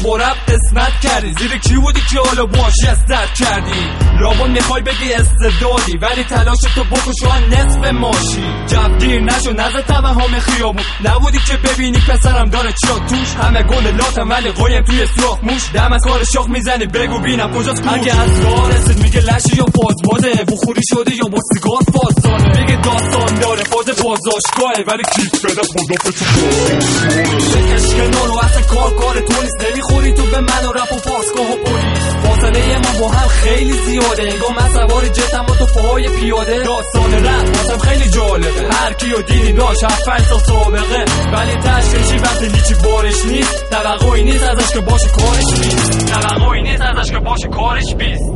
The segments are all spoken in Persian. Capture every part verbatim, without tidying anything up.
با رب قسمت کردی، زیر کی بودی که حالا باشی از درد کردی. رابون میخوای بگی استعدادی ولی تلاش تو بکش و نصف ماشی. جبگیر نشو نزد توهم خیابون، نبودی که ببینی پسرم داره چیا توش. همه گل لاتم ولی قایم توی سوخ موش. دم از کار شاخ میزنی بگو بینم کجاست کوش. اگه از راه رسید میگه لشی یا فازباده، بخوری شده یا با سیگار فازدانه. میگه داستان داره فاز بازداشتگاهه ولی کیف بده خدا به تو بکش کنار و اصلا کار کار تو نیست. نمیخوری تو به من و رپ و پاسگاه و پلیس. فاصله ما با هم خیلی زیاده، انگام من سوار جتم و تو پاهای پیاده. داستان رپ واسم خیلی جالبه، هر کیو دیدی داشت هفت سال سابقه. ولی تشکیشی وقتی هیچی بارش نیست، توقعی نیست ازش که باشه کارش بیست. توقعی نیست ازش که باشه کارش بیست.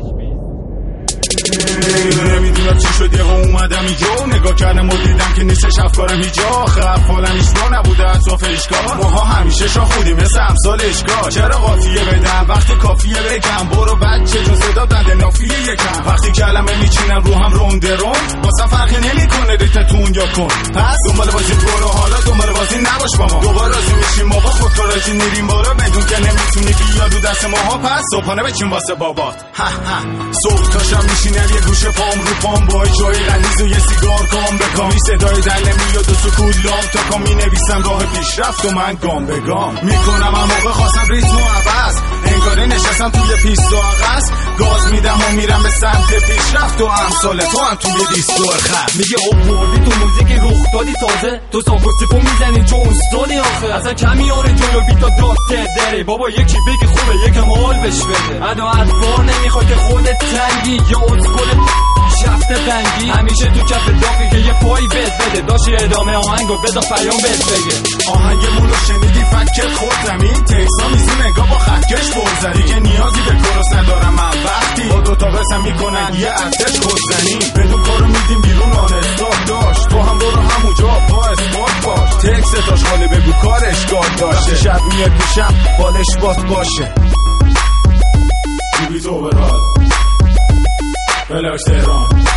نمیدونم چی شد یه ها اومدم اینجا، نگاه کردم و دیدم که نیستش افکارم هیجا. خب حالم ایشگاه نبوده اطراف اشکال، ماها همیشه شا خودیم مثل امثال اشکال. چرا قاطیه بدم وقتی کافیه بگم برو بچه جون صدا دنده نافیه یکم. وقتی کلمه میچینم رو هم رونده رون، واسم فرقی نمیکنه ریتتون یا کن. پس دنبال بازی برو حالا دنبال بازی نباش با ما. دوباره راضی میشیم موقع خودکارازی میریم بالا، بدون که نمیتونی بیا رو دست ماها. پس صبحانه بچین واسه بابات. ها ها صبح تا شب میشینم یه گوشه پام رو پام با جای غلیظ و یه سیگار کام به کامی. صدای دل نمیاد و سکوت لام تا کام. مینویسم راه پیشرفت و من گام به گام میکنم. اما موقع خواستم ریتم و عوض، انگاری نشستم توی پیست و عقص. گاز میدم و میرم به سمت پیشرفت و امثال تو هم توی دیسکو خط. میگه اووردی تو موزیک رخ دادی تازه، تو ساگوستیپو میزنی چون استادی آخه. اصلا کمی آره جلو بیتا داد داره، بابا یکی بگی خوبه یکم حال بش بده. ادا اطفار نمیخواد که خودت تنگی یا اسکل شفت رنگی. همیشه تو کف دافی که یه پایی بهت بده، داشتی ادامه آهنگو بدا پیام بهت بگه. آهنگمون رو شنیدی فکر خود زمین، تکسا میزی نگاه با خطکش برزدی. که نیازی به کورس ندارم من وقتی با دوتا بسم میکنن یه ارتش خودزنی. بدون کارو میدیم بیرون آنستاب داشت، تو هم برو همونجا با اسمارت باش. تکستاش حالی بگو کارش گاد داشته، شب میاد پیشم بالش بات باشه. بیبی تو برال بلاک تهران.